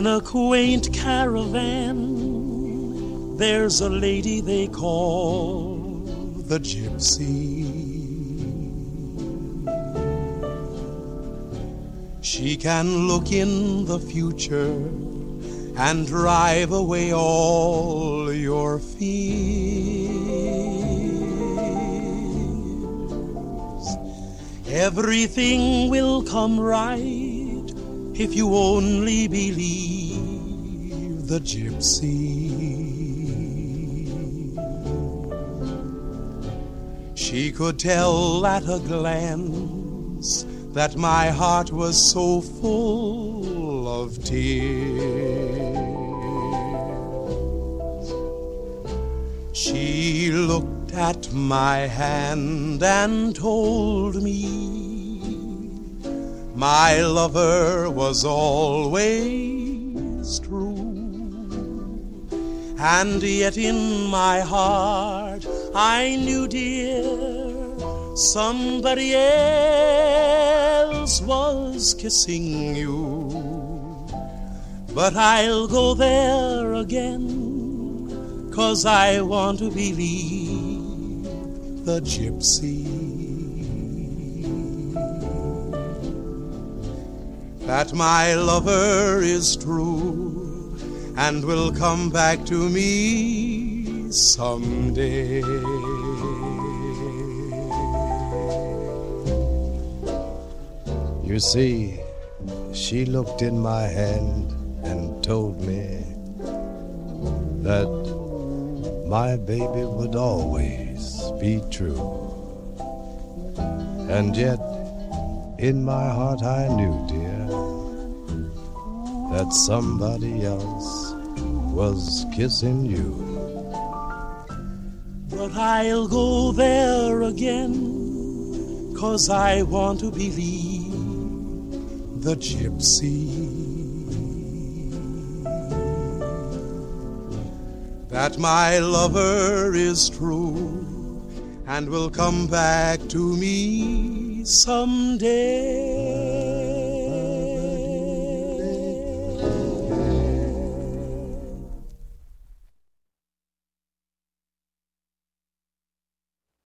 In a quaint caravan, there's a lady they call the gypsy. She can look in the future and drive away all your fears. Everything will come right if you only believe the gypsy. She could tell at a glance that my heart was so full of tears. She looked at my hand and told me my lover was always true. And yet in my heart I knew, dear, somebody else was kissing you. But I'll go there again, 'cause I want to believe the gypsy. That my lover is true and will come back to me someday. You see, she looked in my hand and told me that my baby would always be true. And yet, in my heart I knew, dear, that somebody else was kissing you. But I'll go there again, 'cause I want to believe the gypsy. That my lover is true and will come back to me someday.